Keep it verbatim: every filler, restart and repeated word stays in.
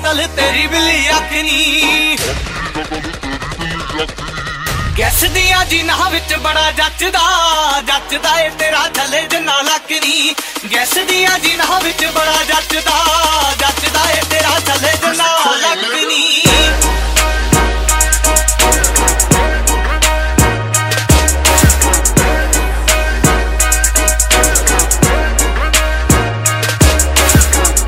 कतल तेरी बिल्ली आखनी गैस दिया जिन्हां विच बड़ा जचदा जचदा ए तेरा थले जन्ना लकनी गैस दिया जिन्हां विच बड़ा जचदा